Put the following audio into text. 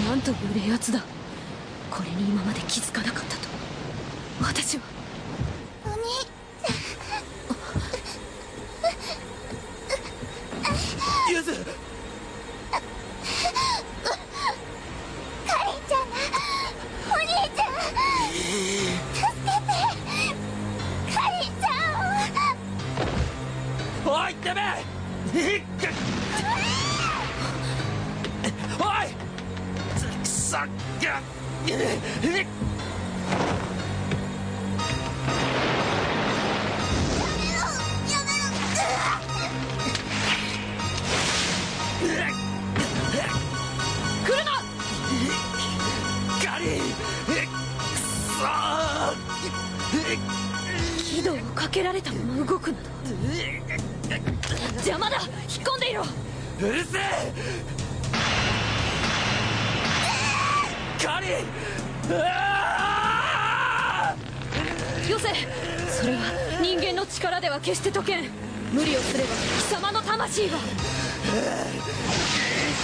なんという冷圧だ。これに今まで気づかなかったと。私はお兄ゆず、 カリンちゃんがお兄ちゃん助けて、カリンちゃんを。 おいてめえ、おいさっが来るな。 ガリくそ軌道をかけられたまま動くんだ。邪魔だ。引っ込んでいろ。 うるせえカリよせ。それは人間の力では決して解けん。無理をすれば貴様の魂が。